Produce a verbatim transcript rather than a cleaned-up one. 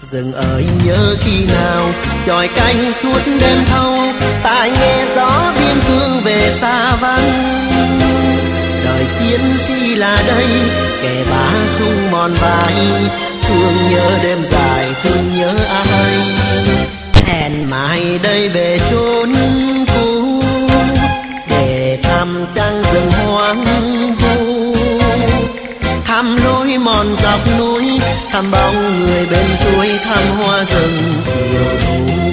Rừng ơi nhớ khi nào chòi canh suốt đêm thâu, tai nghe gió biên cương về xa vắng. Đời chiến sĩ là đây kẻ bá sung mòn vai, thương nhớ đêm dài thương nhớ ai. Hẹn mai đây về chốn cũ để thăm trăng rừng hoang vu, thăm lối mòn dọc núi, thăm bóng người bên suối, thăm hoa rừng chiều thu.